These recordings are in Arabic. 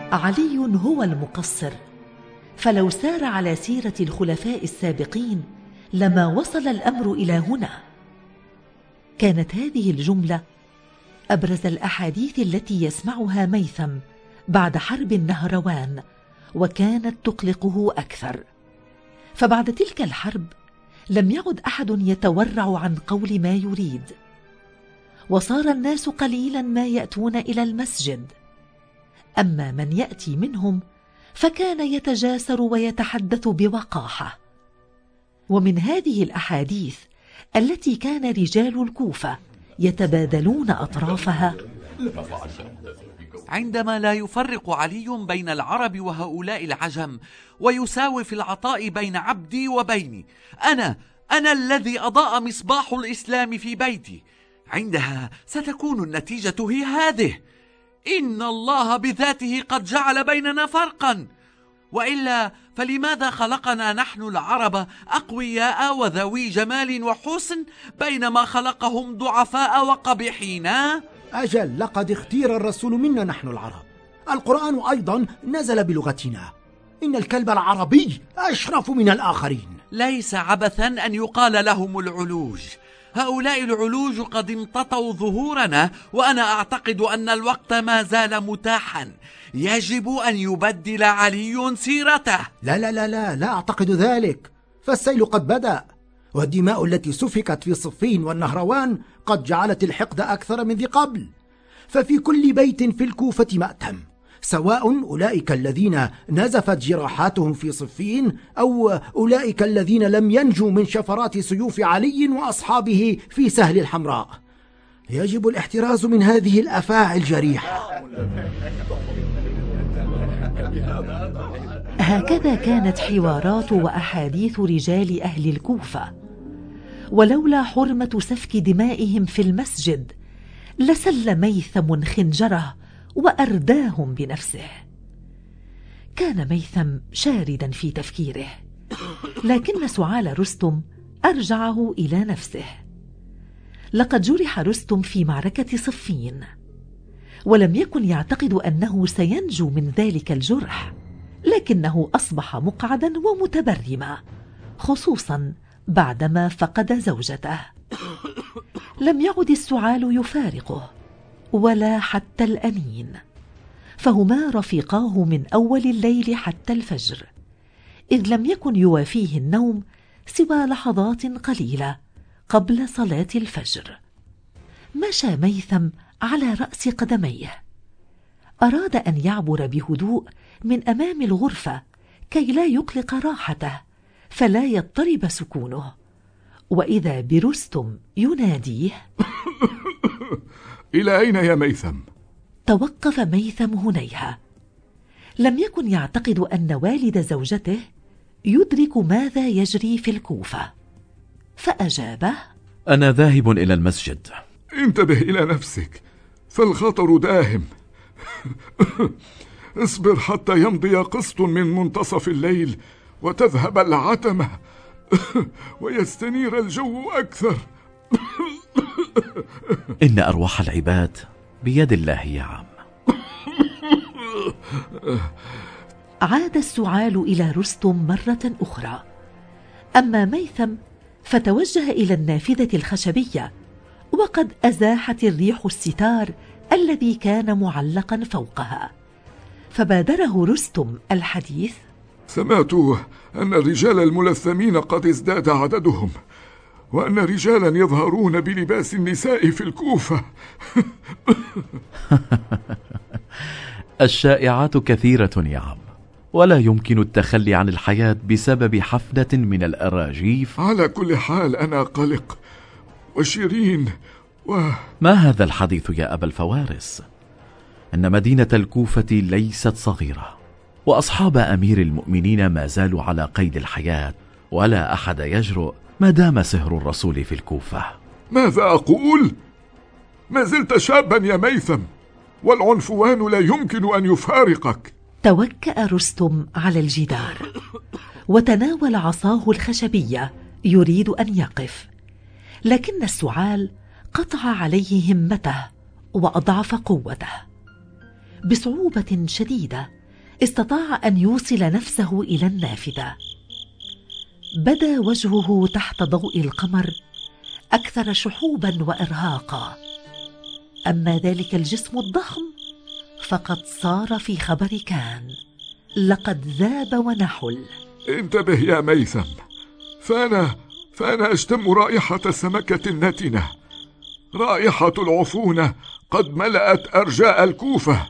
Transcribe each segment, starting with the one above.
علي هو المقصر، فلو سار على سيرة الخلفاء السابقين لما وصل الأمر إلى هنا. كانت هذه الجملة أبرز الأحاديث التي يسمعها ميثم بعد حرب النهروان، وكانت تقلقه أكثر. فبعد تلك الحرب لم يعد أحد يتورع عن قول ما يريد، وصار الناس قليلا ما يأتون إلى المسجد، أما من يأتي منهم فكان يتجاسر ويتحدث بوقاحة. ومن هذه الأحاديث التي كان رجال الكوفة يتبادلون أطرافها: عندما لا يفرق علي بين العرب وهؤلاء العجم، ويساوي في العطاء بين عبدي وبيني، أنا الذي أضاء مصباح الإسلام في بيتي، عندها ستكون النتيجة هي هذه: إن الله بذاته قد جعل بيننا فرقا، وإلا فلماذا خلقنا نحن العرب أقوياء وذوي جمال وحسن، بينما خلقهم ضعفاء وقبيحين؟ أجل، لقد اختير الرسول منا نحن العرب. القرآن أيضا نزل بلغتنا. إن الكلب العربي أشرف من الآخرين. ليس عبثا أن يقال لهم العلوج. هؤلاء العلوج قد امتطوا ظهورنا، وأنا أعتقد أن الوقت ما زال متاحا. يجب أن يبدل علي سيرته. لا أعتقد ذلك، فالسيل قد بدأ، والدماء التي سفكت في صفين والنهروان قد جعلت الحقد أكثر من ذي قبل. ففي كل بيت في الكوفة مأتم، سواء أولئك الذين نزفت جراحاتهم في صفين أو أولئك الذين لم ينجوا من شفرات سيوف علي وأصحابه في سهل الحمراء. يجب الاحتراز من هذه الأفاعي الجريحة. هكذا كانت حوارات وأحاديث رجال أهل الكوفة، ولولا حرمة سفك دمائهم في المسجد لسل ميثم خنجره وأرداهم بنفسه. كان ميثم شاردا في تفكيره، لكن سعال رستم أرجعه إلى نفسه. لقد جرح رستم في معركة صفين، ولم يكن يعتقد أنه سينجو من ذلك الجرح، لكنه أصبح مقعدا ومتبرما، خصوصا بعدما فقد زوجته. لم يعد السعال يفارقه ولا حتى الأنين، فهما رفيقاه من أول الليل حتى الفجر، إذ لم يكن يوافيه النوم سوى لحظات قليلة قبل صلاة الفجر. مشى ميثم على رأس قدميه، أراد أن يعبر بهدوء من أمام الغرفة كي لا يقلق راحته فلا يضطرب سكونه، وإذا برستم يناديه: إلى أين يا ميثم؟ توقف ميثم هنيهة. لم يكن يعتقد أن والد زوجته يدرك ماذا يجري في الكوفة، فأجابه: أنا ذاهب إلى المسجد. انتبه إلى نفسك، فالخطر داهم. اصبر حتى يمضي قسط من منتصف الليل وتذهب العتمة ويستنير الجو أكثر. إن أرواح العباد بيد الله يا عم. عاد السعال إلى رستم مرة أخرى، أما ميثم فتوجه إلى النافذة الخشبية، وقد أزاحت الريح الستار الذي كان معلقا فوقها، فبادره رستم الحديث: سمعت أن الرجال الملثمين قد ازداد عددهم، وأن رجالا يظهرون بلباس النساء في الكوفة. الشائعات كثيرة يا عم، ولا يمكن التخلي عن الحياة بسبب حفلة من الأراجيف. على كل حال أنا قلق وشيرين ما هذا الحديث يا أبا الفوارس؟ إن مدينة الكوفة ليست صغيرة، وأصحاب أمير المؤمنين ما زالوا على قيد الحياة، ولا أحد يجرؤ ما دام سهر الرسول في الكوفة. ماذا أقول؟ ما زلت شابا يا ميثم، والعنفوان لا يمكن أن يفارقك. توكأ رستم على الجدار وتناول عصاه الخشبية يريد أن يقف، لكن السعال قطع عليه همته وأضعف قوته. بصعوبة شديدة استطاع أن يوصل نفسه إلى النافذة. بدا وجهه تحت ضوء القمر أكثر شحوبا وإرهاقا، أما ذلك الجسم الضخم فقد صار في خبر كان، لقد ذاب ونحل. انتبه يا ميثم، فأنا أشتم رائحة سمكة نتنة، رائحة العفونة قد ملأت أرجاء الكوفة.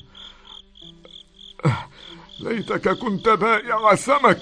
ليتك كنت بائع سمك.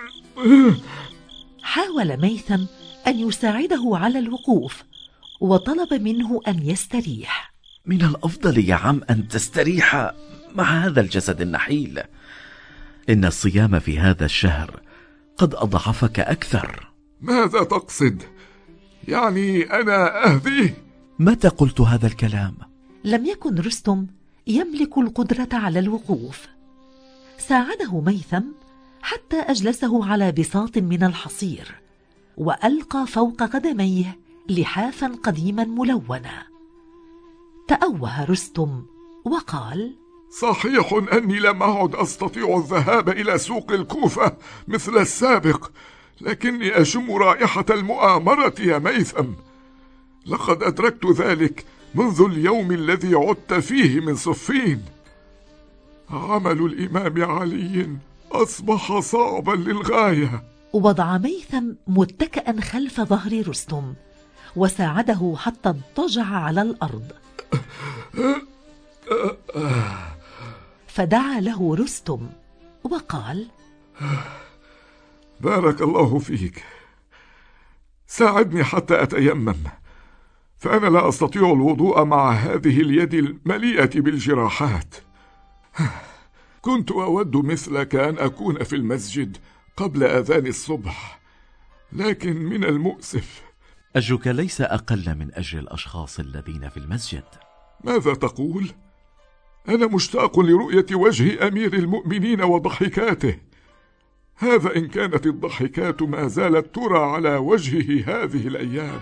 حاول ميثم أن يساعده على الوقوف، وطلب منه أن يستريح. من الأفضل يا عم أن تستريح مع هذا الجسد النحيل. إن الصيام في هذا الشهر قد أضعفك أكثر. ماذا تقصد؟ يعني أنا أهديه؟ متى قلت هذا الكلام؟ لم يكن رستم يملك القدرة على الوقوف. ساعده ميثم حتى أجلسه على بساط من الحصير، وألقى فوق قدميه لحافا قديما ملونا. تأوه رستم وقال: صحيح أني لم أعد أستطيع الذهاب إلى سوق الكوفة مثل السابق، لكني أشم رائحة المؤامرة يا ميثم. لقد أدركت ذلك منذ اليوم الذي عدت فيه من صفين. عمل الإمام علي أصبح صعبا للغاية. وضع ميثم متكئا خلف ظهر رستم، وساعده حتى اضطجع على الأرض. فدعا له رستم وقال: بارك الله فيك، ساعدني حتى أتيمم، فأنا لا أستطيع الوضوء مع هذه اليد المليئة بالجراحات. كنت أود مثلك أن أكون في المسجد قبل أذان الصبح، لكن من المؤسف. أجرك ليس أقل من أجر الأشخاص الذين في المسجد. ماذا تقول؟ أنا مشتاق لرؤية وجه أمير المؤمنين وضحكاته. هذا إن كانت الضحكات ما زالت ترى على وجهه هذه الأيام.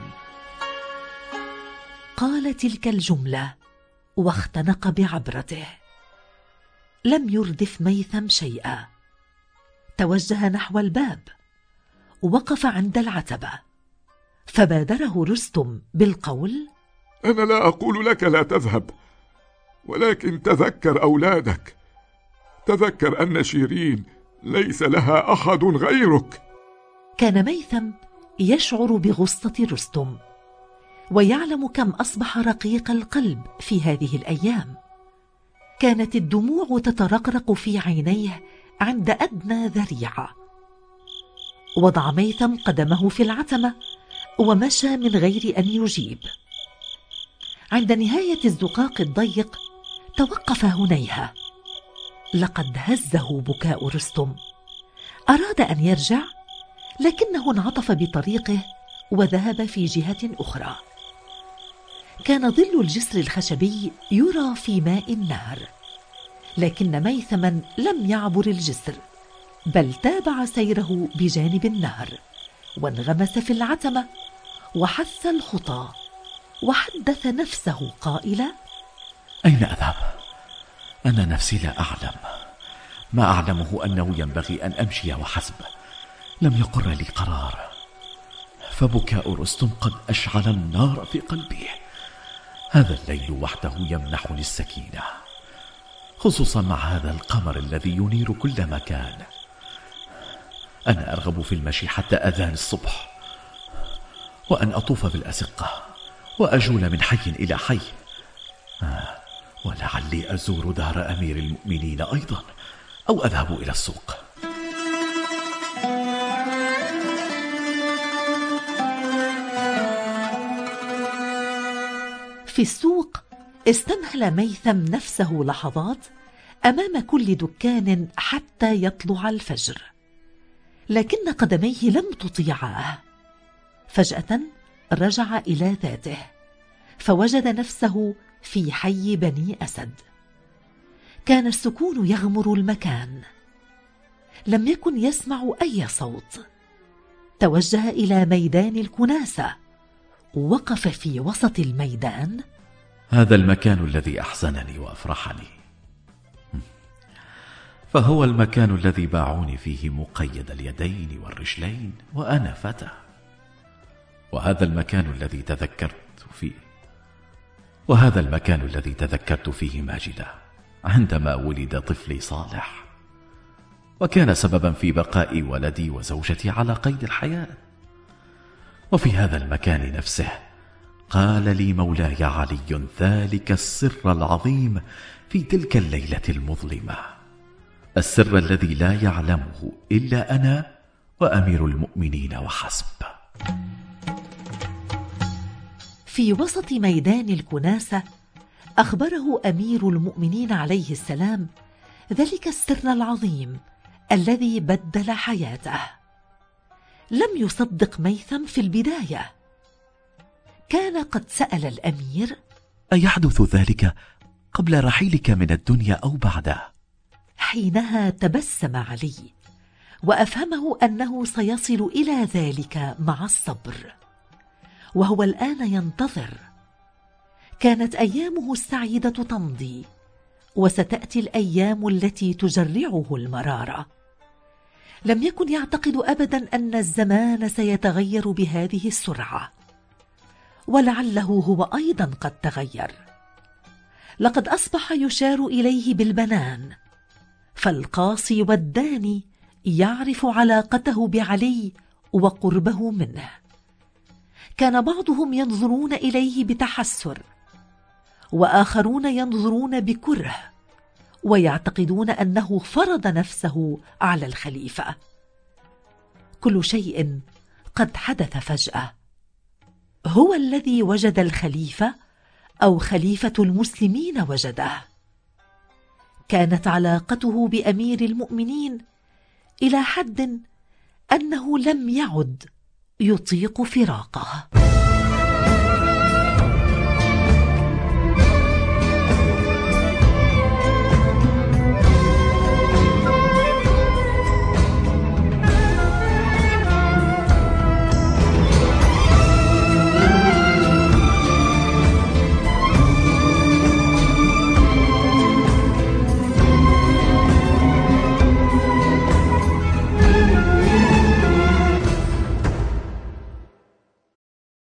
قال تلك الجملة واختنق بعبرته. لم يردف ميثم شيئا. توجه نحو الباب، وقف عند العتبة، فبادره رستم بالقول: أنا لا أقول لك لا تذهب، ولكن تذكر أولادك، تذكر أن شيرين ليس لها أحد غيرك. كان ميثم يشعر بغصة رستم، ويعلم كم أصبح رقيق القلب في هذه الأيام. كانت الدموع تترقرق في عينيه عند أدنى ذريعة. وضع ميثم قدمه في العتمة ومشى من غير أن يجيب. عند نهاية الزقاق الضيق توقف هنيهة. لقد هزه بكاء رستم. أراد أن يرجع، لكنه انعطف بطريقه وذهب في جهة أخرى. كان ظل الجسر الخشبي يرى في ماء النهر، لكن ميثما لم يعبر الجسر، بل تابع سيره بجانب النهر، وانغمس في العتمة وحث الخطى، وحدث نفسه قائلا: أين أذهب؟ أنا نفسي لا أعلم. ما أعلمه أنه ينبغي أن أمشي وحسب. لم يقر لي قرار، فبكاء رستم قد أشعل النار في قلبي. هذا الليل وحده يمنحني السكينة، خصوصا مع هذا القمر الذي ينير كل مكان. أنا أرغب في المشي حتى أذان الصبح، وأن أطوف بالأزقة وأجول من حي إلى حي، ولعلي أزور دار أمير المؤمنين أيضا، أو أذهب إلى السوق. في السوق استمهل ميثم نفسه لحظات أمام كل دكان حتى يطلع الفجر، لكن قدميه لم تطيعاه. فجأة رجع إلى ذاته، فوجد نفسه في حي بني أسد. كان السكون يغمر المكان، لم يكن يسمع أي صوت. توجه إلى ميدان الكناسة، وقف في وسط الميدان. هذا المكان الذي أحزنني وأفرحني، فهو المكان الذي باعوني فيه مقيد اليدين والرجلين وأنا فتى، وهذا المكان الذي تذكرت فيه ماجدة عندما ولد طفلي صالح، وكان سببا في بقاء ولدي وزوجتي على قيد الحياة. وفي هذا المكان نفسه قال لي مولاي علي ذلك السر العظيم في تلك الليلة المظلمة، السر الذي لا يعلمه إلا أنا وأمير المؤمنين وحسب. في وسط ميدان الكناسة أخبره أمير المؤمنين عليه السلام ذلك السر العظيم الذي بدل حياته. لم يصدق ميثم في البداية، كان قد سأل الأمير: أيحدث ذلك قبل رحيلك من الدنيا أو بعده؟ حينها تبسم علي وأفهمه أنه سيصل إلى ذلك مع الصبر، وهو الآن ينتظر. كانت أيامه السعيدة تمضي، وستأتي الأيام التي تجرعه المرارة. لم يكن يعتقد أبدا أن الزمان سيتغير بهذه السرعة، ولعله هو أيضا قد تغير. لقد أصبح يشار إليه بالبنان، فالقاصي والداني يعرف علاقته بعلي وقربه منه. كان بعضهم ينظرون إليه بتحسر، وآخرون ينظرون بكره، ويعتقدون أنه فرض نفسه على الخليفة. كل شيء قد حدث فجأة. هو الذي وجد الخليفة أو خليفة المسلمين وجده؟ كانت علاقته بأمير المؤمنين إلى حد أنه لم يعد يطيق فراقه.